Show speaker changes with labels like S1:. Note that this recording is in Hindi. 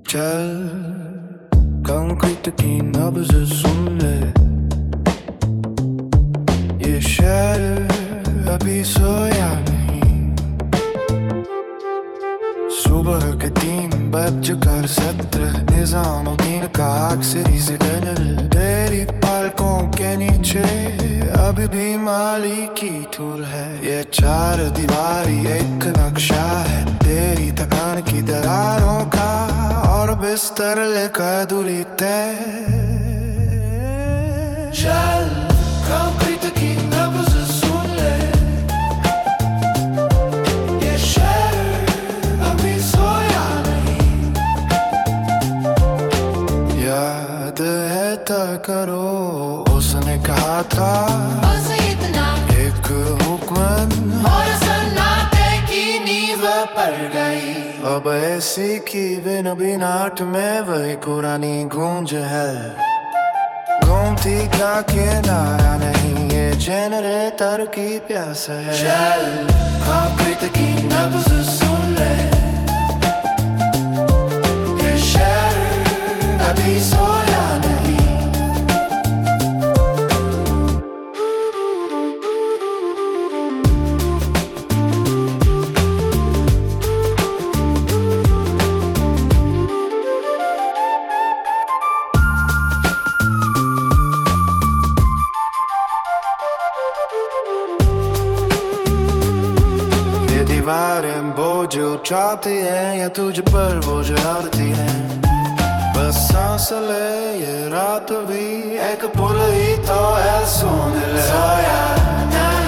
S1: चल कंक्रीट की नब्ज़ सुन ले, ये शहर अभी सोया नहीं। सुबह के 3 बज कर 17 निजामुद्दीन का अक्सरी सिग्नल, तेरी पलकों के नीचे अभी भी माली की धूल है। ये 4 दीवारी एक नक्शा है तेरी थकान की दरारों का, और बिस्तर लेकर दूरी तय। चल कंक्रीट की नब्ज़ सुन ले, ये शहर अभी सोया नहीं। याद है तय करो उसने कहा था,
S2: बस इतना
S1: एक हुक्मन
S2: और सन्नाटे की नींव पड़ गई।
S1: अब ऐसी की बिन बिनाट में वही पुरानी गूंज है। घूमती का किनारा नहीं, ये जनरेटर की प्यास है। चल कंक्रीट की नब्ज़ सुन ले, ये शहर अभी सोया नहीं। दीवारें बोझ उठाती हैं या तुझ पर बोझ डालती हैं। बस सांस ले, ये रात भी एक पुल ही तो है, सुन ले। सोया